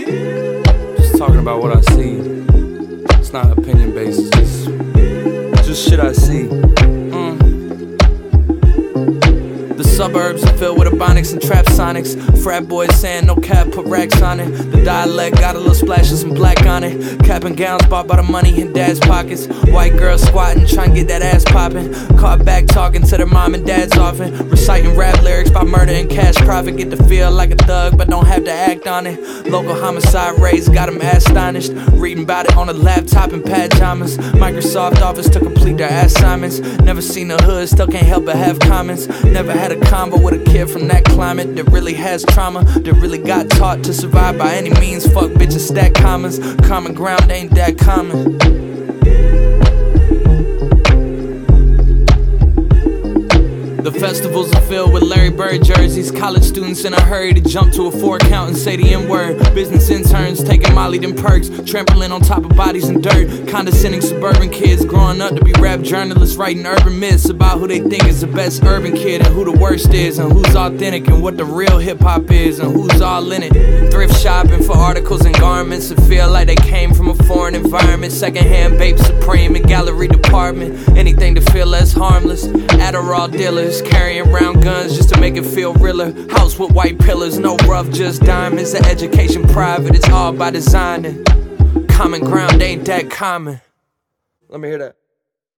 Just talking about what I see. It's not opinion based, it's just shit I see. The suburbs are filled with ebonics and trap sonics. Frat boys saying no cap, put racks on it. The dialect got a little splash of some black on it. Cap and gowns bought by the money in dad's pockets. White girls squatting, trying to get that ass popping. Caught back talking to their mom and dads often. Reciting rap lyrics about murder and cash profit. Get to feel like a thug, but don't have to act on it. Local homicide rates got them astonished. Reading about it on a laptop in pajamas. Microsoft Office to complete their assignments. Never seen the hood, still can't help but have comments. Never had a combo with a kid from that climate that really has trauma, that really got taught to survive by any means. Fuck bitches, stack commas. Common ground ain't that common. The festivals are filled with Larry Bird jerseys. College students in a hurry to jump to a 4-count and say the N-word. Business interns taking Molly them perks, trampling on top of bodies and dirt. Condescending suburban kids growing up to be rap journalists, writing urban myths about who they think is the best urban kid and who the worst is, and who's authentic and what the real hip-hop is, and who's all in it. Thrift shopping for articles and garments that feel like they came from a foreign environment. Secondhand Bape Supreme and gallery department. Anything to feel less harmless. Adderall dealers carrying round guns just to make it feel realer. House with white pillars, no rough, just diamonds. The education private, it's all by design. And common ground ain't that common. Let me hear that.